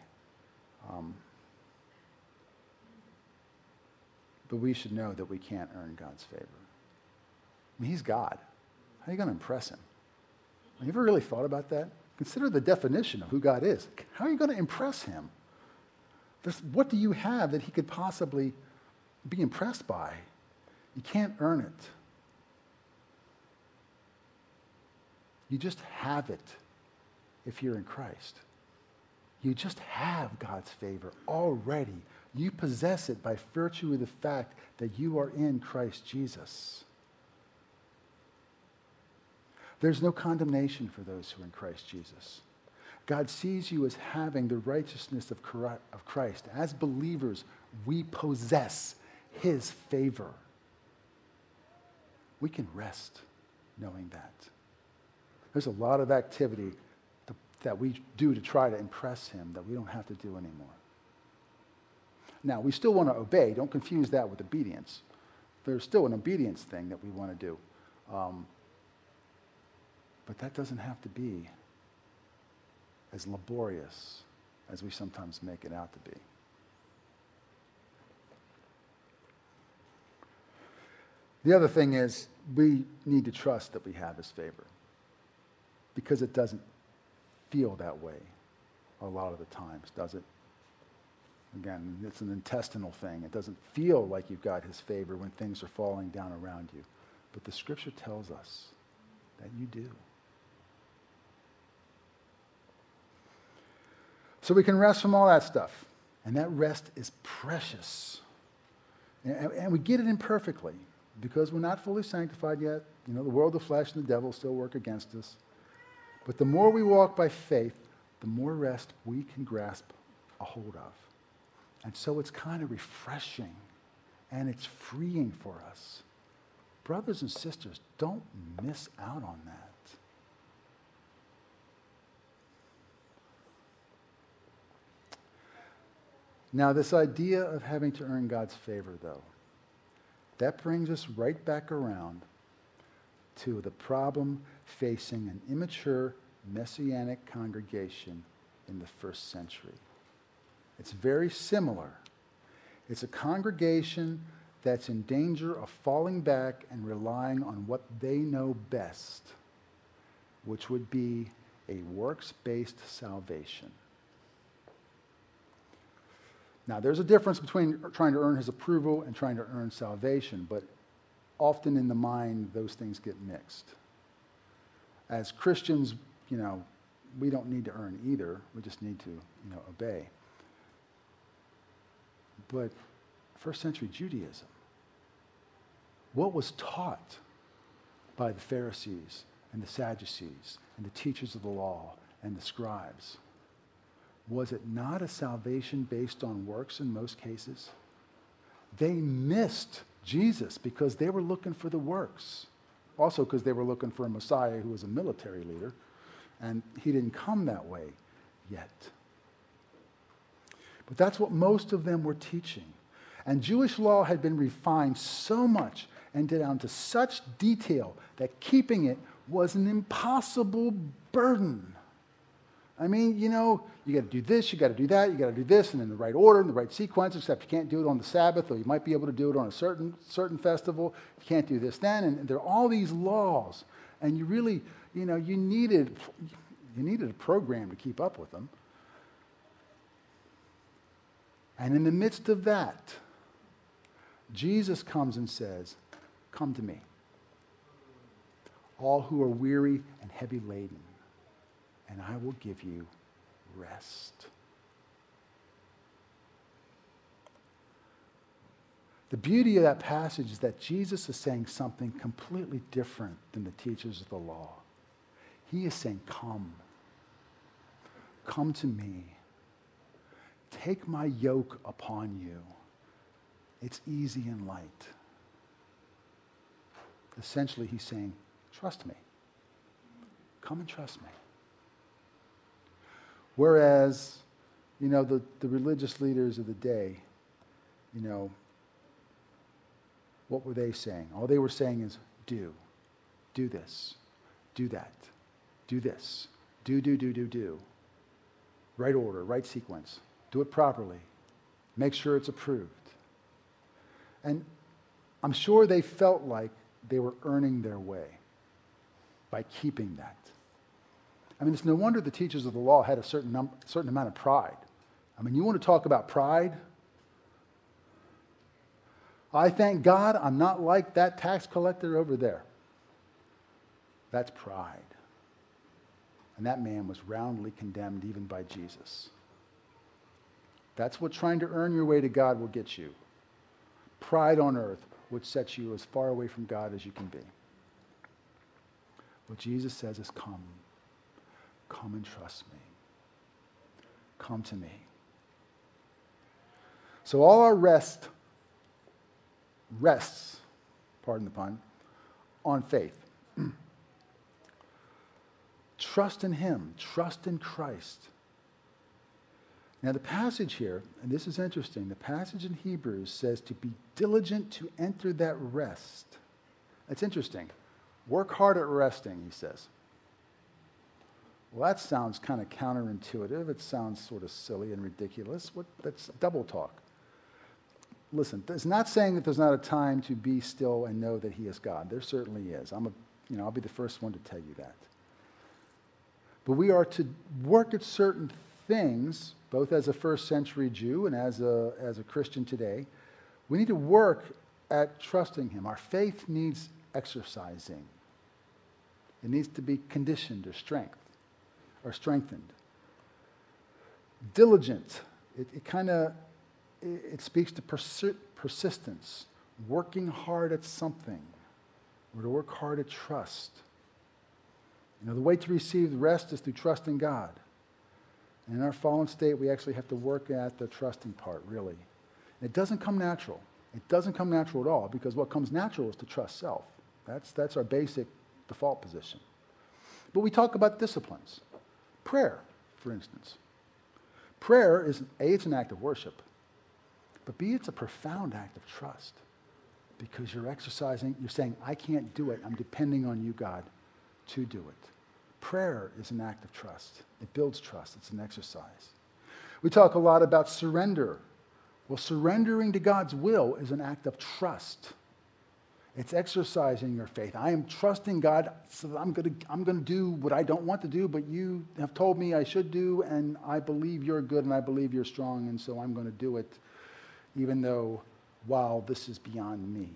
But we should know that we can't earn God's favor. I mean, He's God. How are you going to impress Him? Have you ever really thought about that? Consider the definition of who God is. How are you going to impress Him? What do you have that He could possibly be impressed by? You can't earn it. You just have it if you're in Christ. You just have God's favor already You possess it by virtue of the fact that you are in Christ Jesus. There's no condemnation for those who are in Christ Jesus. God sees you as having the righteousness of Christ. As believers, we possess his favor. We can rest knowing that. There's a lot of activity that we do to try to impress him that we don't have to do anymore. Now, we still want to obey. Don't confuse that with obedience. There's still an obedience thing that we want to do. But that doesn't have to be as laborious as we sometimes make it out to be. The other thing is we need to trust that we have his favor, because it doesn't feel that way a lot of the times, does it? Again, it's an intestinal thing. It doesn't feel like you've got his favor when things are falling down around you. But the scripture tells us that you do. So we can rest from all that stuff. And that rest is precious. And we get it imperfectly because we're not fully sanctified yet. You know, the world, the flesh, and the devil still work against us. But the more we walk by faith, the more rest we can grasp a hold of. And so it's kind of refreshing and it's freeing for us. Brothers and sisters, don't miss out on that. Now, this idea of having to earn God's favor, though, that brings us right back around to the problem facing an immature Messianic congregation in the first century. It's very similar. It's a congregation that's in danger of falling back and relying on what they know best, which would be a works-based salvation. Now, there's a difference between trying to earn his approval and trying to earn salvation, but often in the mind, those things get mixed. As Christians, we don't need to earn either. We just need to, obey. But first century Judaism, what was taught by the Pharisees and the Sadducees and the teachers of the law and the scribes, was it not a salvation based on works in most cases? They missed Jesus because they were looking for the works. Also because they were looking for a Messiah who was a military leader, and he didn't come that way yet. But that's what most of them were teaching. And Jewish law had been refined so much and down to such detail that keeping it was an impossible burden. I mean, you got to do this, you got to do that, you got to do this, and in the right order, in the right sequence, except you can't do it on the Sabbath, or you might be able to do it on a certain festival. You can't do this then, and there are all these laws. And you really, you needed a program to keep up with them. And in the midst of that, Jesus comes and says, "Come to me, all who are weary and heavy laden, and I will give you rest." The beauty of that passage is that Jesus is saying something completely different than the teachers of the law. He is saying, come to me. Take my yoke upon you. It's easy and light. Essentially, he's saying, trust me. Come and trust me. Whereas, the religious leaders of the day, what were they saying? All they were saying is, do this, do that, do this, do. Right order, right sequence. Do it properly. Make sure it's approved. And I'm sure they felt like they were earning their way by keeping that. I mean, it's no wonder the teachers of the law had a certain amount of pride. I mean, you want to talk about pride? I thank God I'm not like that tax collector over there. That's pride. And that man was roundly condemned even by Jesus. That's what trying to earn your way to God will get you. Pride on earth, which sets you as far away from God as you can be. What Jesus says is, come. Come and trust me. Come to me. So all our rests, pardon the pun, on faith. Trust in him. Trust in Christ. Now the passage here, and this is interesting, the passage in Hebrews says to be diligent to enter that rest. That's interesting. Work hard at resting, he says. Well, that sounds kind of counterintuitive. It sounds sort of silly and ridiculous. That's double talk. Listen, it's not saying that there's not a time to be still and know that he is God. There certainly is. I'll be the first one to tell you that. But we are to work at certain things, both as a first century Jew and as a Christian today. We need to work at trusting him. Our faith needs exercising. It needs to be conditioned or strengthened. Diligent. It speaks to persistence, working hard at something. We're to work hard at trust. The way to receive rest is through trusting God. And in our fallen state, we actually have to work at the trusting part, really. And it doesn't come natural. It doesn't come natural at all, because what comes natural is to trust self. That's our basic default position. But we talk about disciplines. Prayer, for instance. Prayer is, it's an act of worship. But B, it's a profound act of trust. Because you're saying, I can't do it. I'm depending on you, God, to do it. Prayer is an act of trust. It builds trust. It's an exercise. We talk a lot about surrender. Well, surrendering to God's will is an act of trust. It's exercising your faith. I am trusting God, so that I'm going to do what I don't want to do, but you have told me I should do, and I believe you're good, and I believe you're strong, and so I'm going to do it, even though, wow, this is beyond me.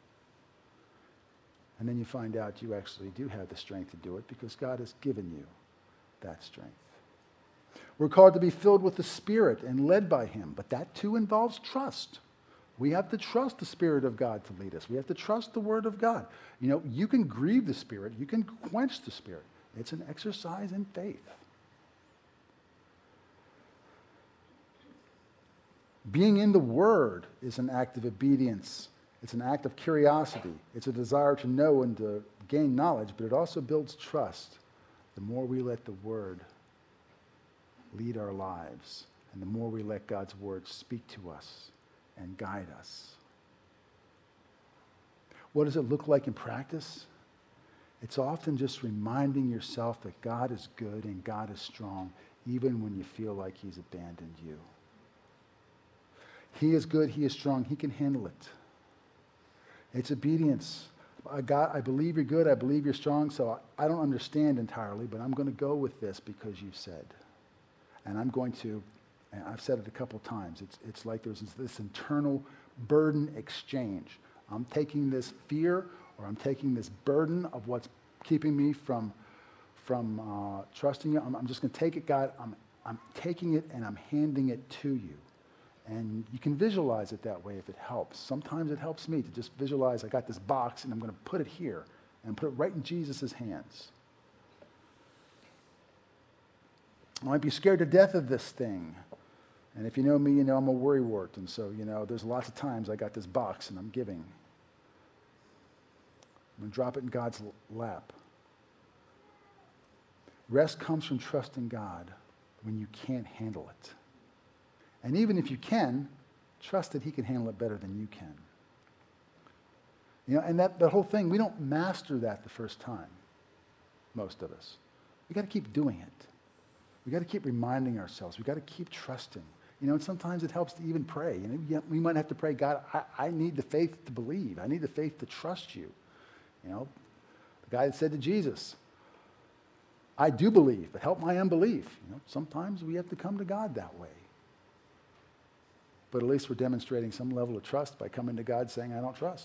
And then you find out you actually do have the strength to do it because God has given you that strength. We're called to be filled with the Spirit and led by him, but that too involves trust. We have to trust the Spirit of God to lead us. We have to trust the Word of God. You can grieve the Spirit. You can quench the Spirit. It's an exercise in faith. Being in the Word is an act of obedience. It's an act of curiosity. It's a desire to know and to gain knowledge, but it also builds trust. The more we let the Word lead our lives, and the more we let God's Word speak to us and guide us. What does it look like in practice? It's often just reminding yourself that God is good and God is strong, even when you feel like he's abandoned you. He is good, he is strong, he can handle it. It's obedience. God, I believe you're good, I believe you're strong, so I don't understand entirely, but I'm going to go with this because you said. And I'm going to, and I've said it a couple times, it's like there's this internal burden exchange. I'm taking this fear, or I'm taking this burden of what's keeping me from trusting you. I'm just going to take it, God. I'm taking it and I'm handing it to you. And you can visualize it that way if it helps. Sometimes it helps me to just visualize I got this box and I'm going to put it here and put it right in Jesus' hands. I might be scared to death of this thing. And if you know me, you know I'm a worrywart. And so, there's lots of times I got this box and I'm giving. I'm going to drop it in God's lap. Rest comes from trusting God when you can't handle it. And even if you can, trust that he can handle it better than you can. And that whole thing, we don't master that the first time, most of us. We got to keep doing it. We got to keep reminding ourselves. We got to keep trusting. And sometimes it helps to even pray. We might have to pray, God, I need the faith to believe. I need the faith to trust you. The guy that said to Jesus, I do believe, but help my unbelief. Sometimes we have to come to God that way. But at least we're demonstrating some level of trust by coming to God saying, I don't trust.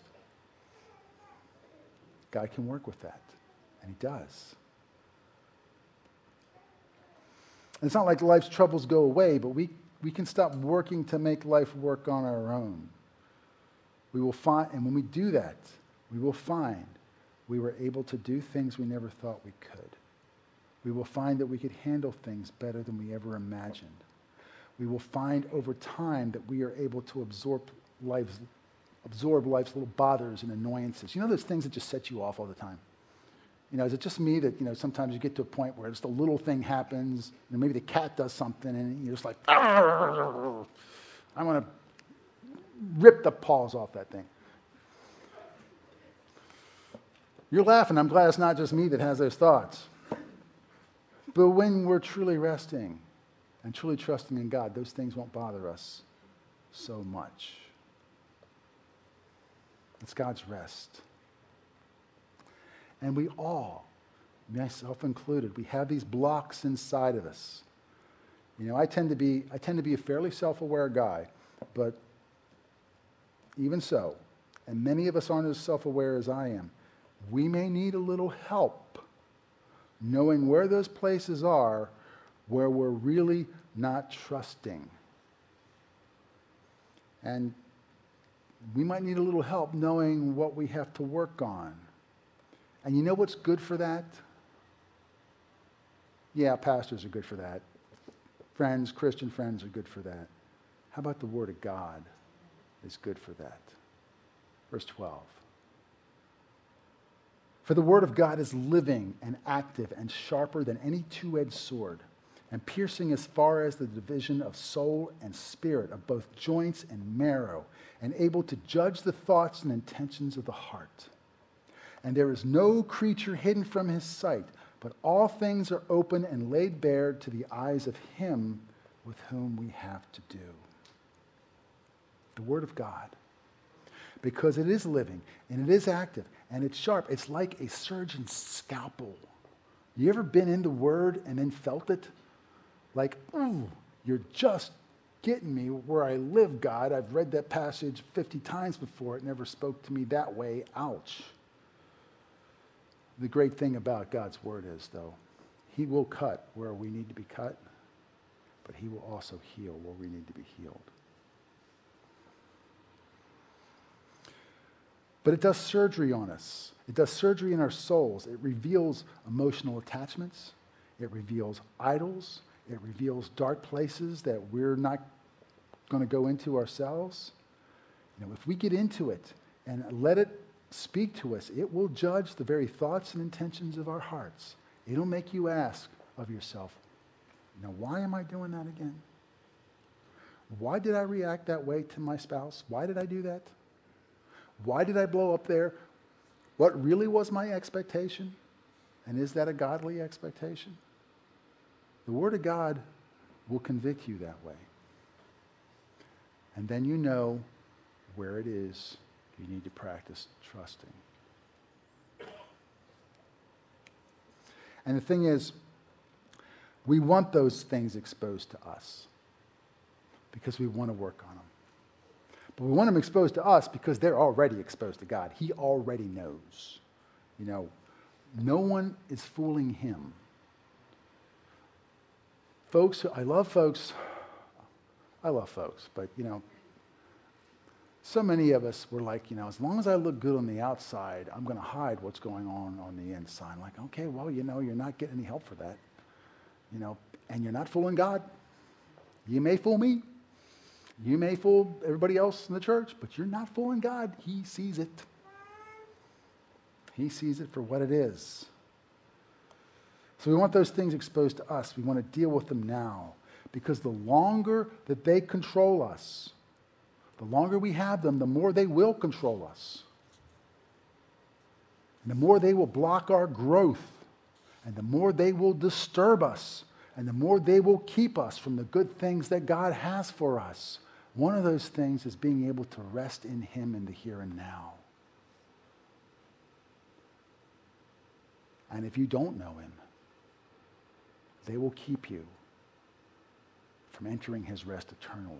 God can work with that, and he does. And it's not like life's troubles go away, but we we can stop working to make life work on our own. We will find, and when we do that, we will find we were able to do things we never thought we could. We will find that we could handle things better than we ever imagined. We will find over time that we are able to absorb life's little bothers and annoyances. You know those things that just set you off all the time? You know, is it just me that, sometimes you get to a point where just a little thing happens, maybe the cat does something, and you're just like, I want to rip the paws off that thing. You're laughing. I'm glad it's not just me that has those thoughts. But when we're truly resting and truly trusting in God, those things won't bother us so much. It's God's rest. And we all, myself included, we have these blocks inside of us. I tend to be a fairly self-aware guy, but even so, and many of us aren't as self-aware as I am, we may need a little help knowing where those places are where we're really not trusting. And we might need a little help knowing what we have to work on. And you know what's good for that? Yeah, pastors are good for that. Friends, Christian friends are good for that. How about the Word of God is good for that? Verse 12. For the Word of God is living and active and sharper than any two-edged sword, and piercing as far as the division of soul and spirit, of both joints and marrow, and able to judge the thoughts and intentions of the heart. And there is no creature hidden from his sight, but all things are open and laid bare to the eyes of him with whom we have to do. The Word of God. Because it is living, and it is active, and it's sharp. It's like a surgeon's scalpel. You ever been in the Word and then felt it? Like, ooh, you're just getting me where I live, God. I've read that passage 50 times before. It never spoke to me that way. Ouch. The great thing about God's Word is, though, He will cut where we need to be cut, but He will also heal where we need to be healed. But it does surgery on us. It does surgery in our souls. It reveals emotional attachments. It reveals idols. It reveals dark places that we're not going to go into ourselves. If we get into it and let it speak to us, it will judge the very thoughts and intentions of our hearts. It'll make you ask of yourself, why am I doing that again? Why did I react that way to my spouse? Why did I do that? Why did I blow up there? What really was my expectation? And is that a godly expectation? The Word of God will convict you that way. And then you know where it is you need to practice trusting. And the thing is, we want those things exposed to us because we want to work on them. But we want them exposed to us because they're already exposed to God. He already knows. No one is fooling him. Folks, I love folks, but, so many of us were like, as long as I look good on the outside, I'm going to hide what's going on the inside. I'm like, okay, well, you're not getting any help for that. And you're not fooling God. You may fool me. You may fool everybody else in the church, but you're not fooling God. He sees it. He sees it for what it is. So we want those things exposed to us. We want to deal with them now. Because the longer that they control us, the longer we have them, the more they will control us. And the more they will block our growth. And the more they will disturb us. And the more they will keep us from the good things that God has for us. One of those things is being able to rest in Him in the here and now. And if you don't know Him, they will keep you from entering His rest eternally.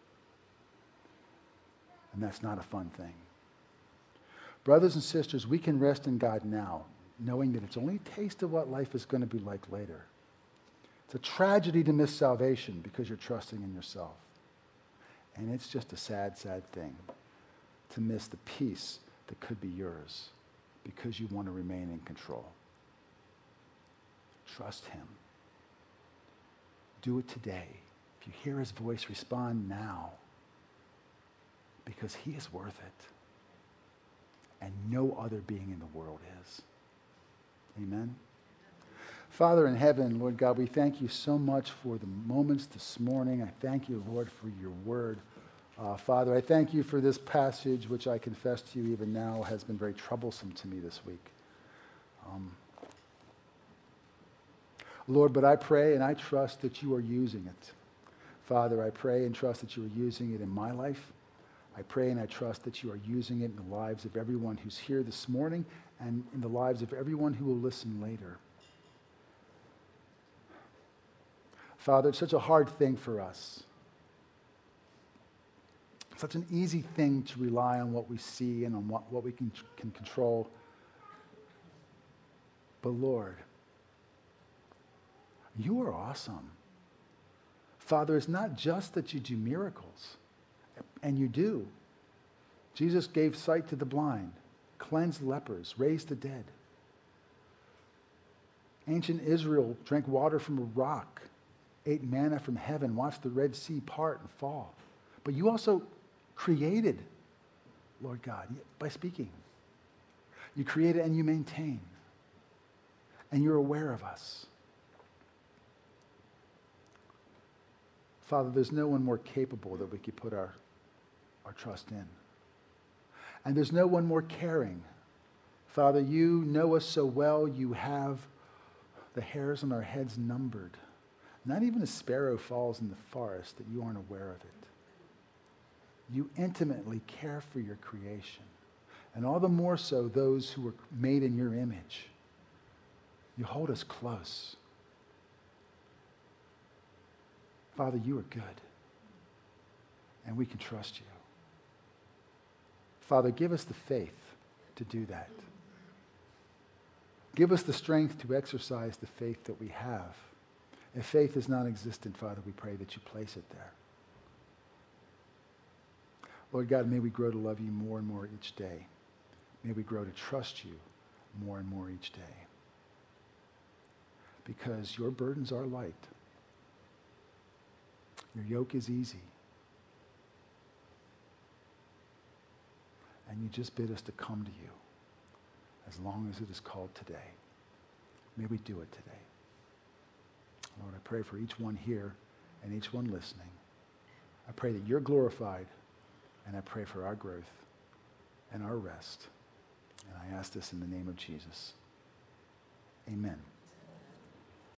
And that's not a fun thing. Brothers and sisters, we can rest in God now, knowing that it's only a taste of what life is going to be like later. It's a tragedy to miss salvation because you're trusting in yourself. And it's just a sad, sad thing to miss the peace that could be yours because you want to remain in control. Trust him. Do it today. If you hear his voice, respond now because he is worth it. And no other being in the world is. Amen. Father in heaven, Lord God, we thank you so much for the moments this morning. I thank you, Lord, for your word. Father, I thank you for this passage, which I confess to you even now has been very troublesome to me this week. Lord, but I pray and I trust that you are using it. Father, I pray and trust that you are using it in my life. I pray and I trust that you are using it in the lives of everyone who's here this morning and in the lives of everyone who will listen later. Father, it's such a hard thing for us. Such an easy thing to rely on what we see and on what we can control. But Lord, you are awesome. Father, it's not just that you do miracles, and you do. Jesus gave sight to the blind, cleansed lepers, raised the dead. Ancient Israel drank water from a rock, ate manna from heaven, watched the Red Sea part and fall. But you also created, Lord God, by speaking. You created and you maintain. And you're aware of us. Father, there's no one more capable that we could put our trust in. And there's no one more caring. Father, you know us so well, you have the hairs on our heads numbered. Not even a sparrow falls in the forest that you aren't aware of it. You intimately care for your creation. And all the more so those who were made in your image. You hold us close. Father, you are good. And we can trust you. Father, give us the faith to do that. Give us the strength to exercise the faith that we have. If faith is non-existent, Father, we pray that you place it there. Lord God, may we grow to love you more and more each day. May we grow to trust you more and more each day. Because your burdens are light. Your yoke is easy. And you just bid us to come to you as long as it is called today. May we do it today. Lord, I pray for each one here and each one listening. I pray that you're glorified, and I pray for our growth and our rest. And I ask this in the name of Jesus. Amen.